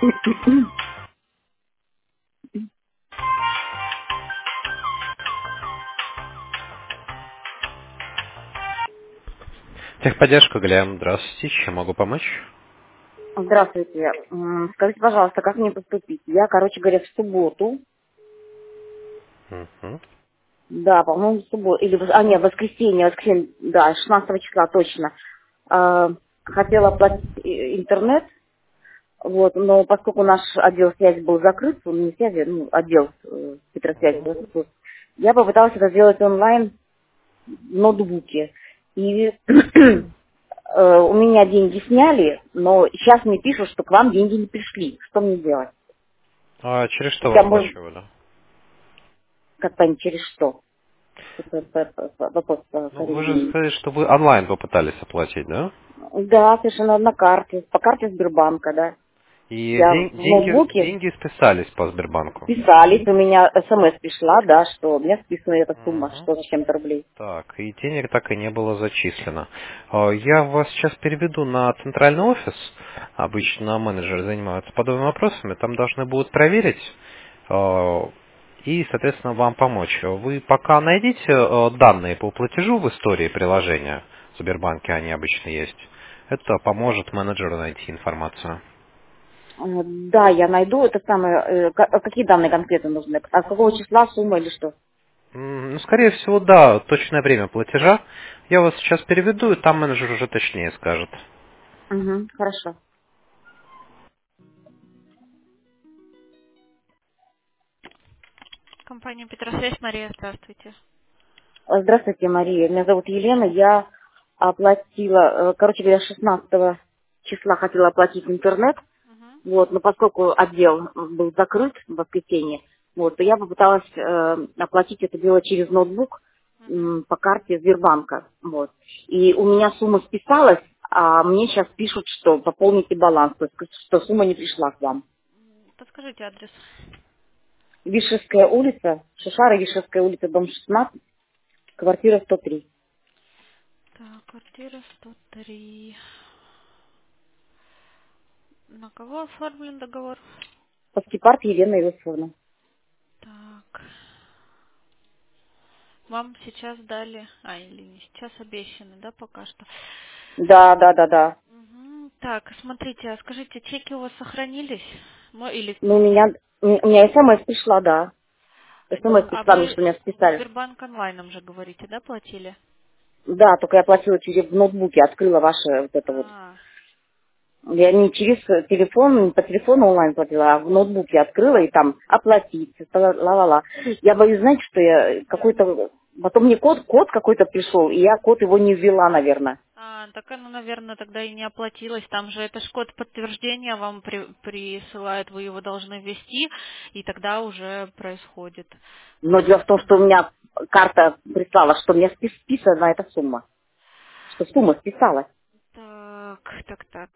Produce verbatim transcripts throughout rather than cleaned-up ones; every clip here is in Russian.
Техподдержка, Галям, здравствуйте, чем могу помочь? Здравствуйте. М, Скажите, пожалуйста, как мне поступить? Я, короче говоря, в субботу, Мгм. да, по-моему, в субботу, или, в- а, нет, в воскресенье, воскресенье, да, шестнадцатого числа точно, а, хотела оплатить э, интернет, вот, но поскольку наш отдел связи был закрыт, ну, не связи, ну, отдел э, Петросвязи был закрыт, я попыталась это сделать онлайн в ноутбуке. И э, у меня деньги сняли, но сейчас мне пишут, что к вам деньги не пришли. Что мне делать? А через что вы Я, может, оплачивали? как понять, через что? Это п- п- п- Вопрос по Ну, вы же корректирует. сказали, что вы онлайн попытались оплатить, да? Да, совершенно на карте. По карте Сбербанка, да. И Я ден- в деньги, ноутбуке деньги списались по Сбербанку. списались, у меня смс пришла, да, что у меня списана эта сумма, Мгм. что с чем-то рублей. Так, и денег так и не было зачислено. А, Я вас сейчас переведу на центральный офис. Обычно менеджеры занимаются подобными вопросами. Там должны будут проверить а, и, соответственно, вам помочь. Вы пока найдите а, данные по платежу в истории приложения в Сбербанке, они обычно есть. Это поможет менеджеру найти информацию. Э, Да, я найду это самое. э, ка- а Какие данные конкретно нужны? А с какого числа сумма или что? М, Ну, скорее всего, да, точное время платежа. Я вас сейчас переведу, и там менеджер уже точнее скажет. Угу, хорошо. Компания Петросвязь, Мария, здравствуйте. Э, Здравствуйте, Мария. Меня зовут Елена. Я оплатила, э, короче говоря, шестнадцатого числа хотела оплатить интернет. Мгм, Вот, но поскольку отдел был закрыт в воскресенье, вот, то я попыталась э, оплатить это дело через ноутбук мгм. м, по карте Сбербанка. Вот. И у меня сумма списалась, а мне сейчас пишут, что пополните баланс, то есть, что сумма не пришла к вам. Подскажите адрес. Вишевская улица, Шишара, Вишевская улица, дом шестнадцать, квартира сто три. Так, квартира сто три. На кого оформлен договор? Паскипарт Елена Иосифовна. Так. Вам сейчас дали, а, или не сейчас обещаны, да, пока что? Да, да, да, да. Мгм. Так, смотрите, а скажите, чеки у вас сохранились? Мо- Или, Ну, у меня, у меня смс пришла, да. смс а пришла мне, вы что меня в списали. Сбербанк онлайном же говорите, да, платили? Да, только я платила через в ноутбуке, открыла ваше вот это вот. А, Я не через телефон, не по телефону онлайн платила, а в ноутбуке открыла и там оплатить, ла-ла-ла. Я боюсь, знаете, что я какой-то... Потом мне код, код какой-то пришел, и я код его не ввела, наверное. А, так оно, наверное, тогда и не оплатилось. Там же это ж код подтверждения вам при- присылают, вы его должны ввести, и тогда уже происходит. Но дело в том, что у меня карта прислала, что у меня спис- списана эта сумма. Что сумма списалась. Так, так, так.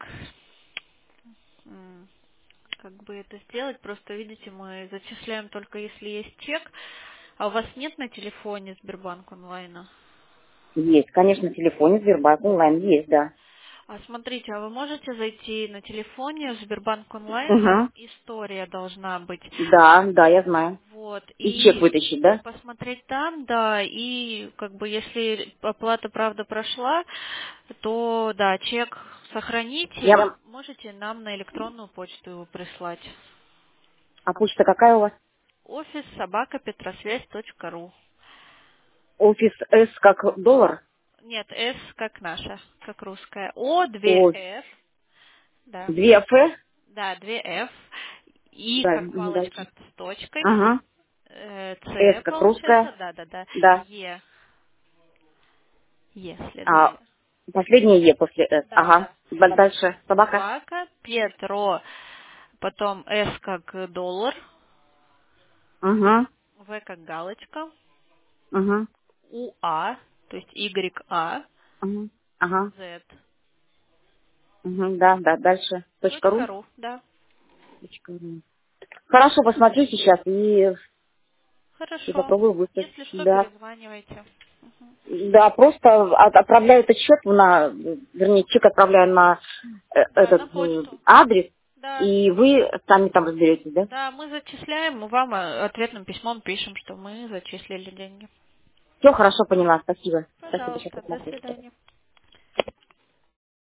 М, Как бы это сделать? Просто, видите, мы зачисляем только если есть чек. А у вас нет на телефоне Сбербанк онлайна? Есть, конечно, в телефоне Сбербанк онлайн есть, да. А смотрите, а вы можете зайти на телефоне в Сбербанк онлайн? Угу. История должна быть. Да, да, я знаю. Вот, И чек и вытащить, да? посмотреть там, да, и как бы если оплата правда прошла, то да, чек сохраните Я и вам... можете нам на электронную почту его прислать. А почта какая у вас? Офис собака петросвязь точка ру. Офис С как доллар? Нет, С как наша, как русская. О, две О, Ф, да, две Ф? да, две Ф. И Да, как м, палочка дальше. с точкой. Ага. Э, С С как получается, русская? да, да, да. Да. Е, Е А следующее. последнее Е после С. Да, Ага. да. Ба- Дальше. Собака? Собака, Петро, потом С как доллар, Угу. В как галочка, Угу. УА, то есть Y А, Угу. Ага. Z. Угу. Да, да, дальше. Точка Точка ру? ру, да. Точка ру. Хорошо, посмотрю сейчас и, и Хорошо. попробую выставить. Если что, Да. перезванивайте. Мгм. Да, просто от- отправляю этот счет на, вернее, чек отправляю на э, Да, на этот э, почту. адрес, Да. И вы сами там разберетесь, да? Да, мы зачисляем, мы вам э, ответным письмом пишем, что мы зачислили деньги. Все хорошо поняла, спасибо. Спасибо, еще Пожалуйста, до посмотрите. свидания.